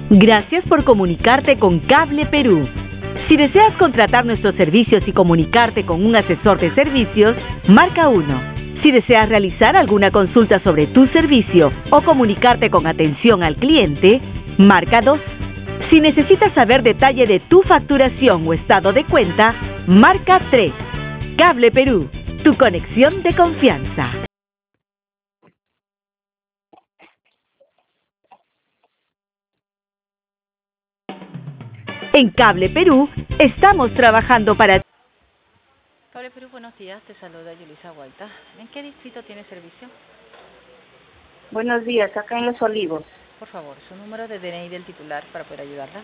Gracias por comunicarte con Cable Perú. Si deseas contratar nuestros servicios y comunicarte con un asesor de servicios, marca 1. Si deseas realizar alguna consulta sobre tu servicio o comunicarte con atención al cliente, marca 2. Si necesitas saber detalle de tu facturación o estado de cuenta, marca 3. Cable Perú, tu conexión de confianza. En Cable Perú, estamos trabajando para... Cable Perú, buenos días. Te saluda Yulisa Guaita. ¿En qué distrito tiene servicio? Buenos días, acá en Los Olivos. Por favor, su número de DNI del titular para poder ayudarla.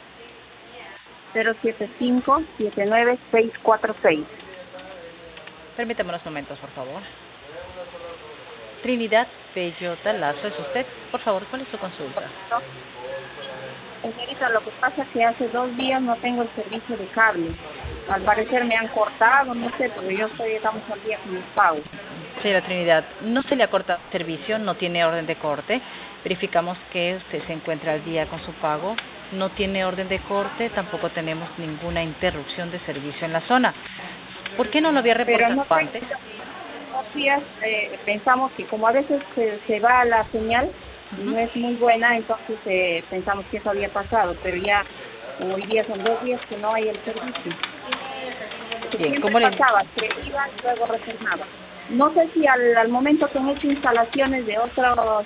075-79646. Permítame unos momentos, por favor. Trinidad Bellota Lazo, ¿es usted? Por favor, ¿cuál es su consulta? Señorita, lo que pasa es que hace 2 días no tengo el servicio de cable. Al parecer me han cortado, no sé, porque estamos al día con mis pagos. Señora Trinidad, no se le ha cortado el servicio, no tiene orden de corte. Verificamos que usted se encuentra al día con su pago. No tiene orden de corte, tampoco tenemos ninguna interrupción de servicio en la zona. ¿Por qué no lo había reportado antes? Dos días pensamos que como a veces se va la señal, no es muy buena, entonces pensamos que eso había pasado, pero ya hoy día son 2 días que no hay el servicio. Bien, ¿cómo le pasaba? Se iba y luego retornaba. No sé si al momento que han hecho instalaciones de otras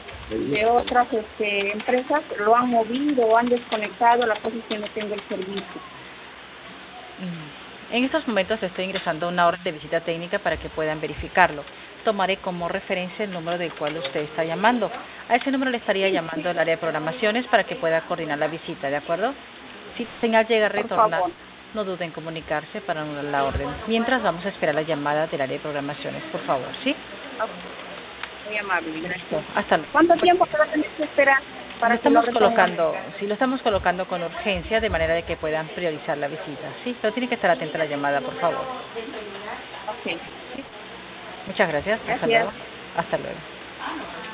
empresas lo han movido o han desconectado, la cosa es que no tengo el servicio. En estos momentos estoy ingresando una orden de visita técnica para que puedan verificarlo. Tomaré como referencia el número del cual usted está llamando. A ese número le estaría llamando el área de programaciones para que pueda coordinar la visita, ¿de acuerdo? Si señal llega a retornar, no duden en comunicarse para anular la orden. Mientras vamos a esperar la llamada del área de programaciones, por favor, ¿sí? Muy amable, gracias. Hasta luego. ¿Cuánto tiempo va a tener que esperar para que lo lo estamos colocando con urgencia de manera de que puedan priorizar la visita, ¿sí? Pero tiene que estar atenta a la llamada, por favor. Ok. ¿Sí? Muchas gracias. Hasta luego. Hasta luego.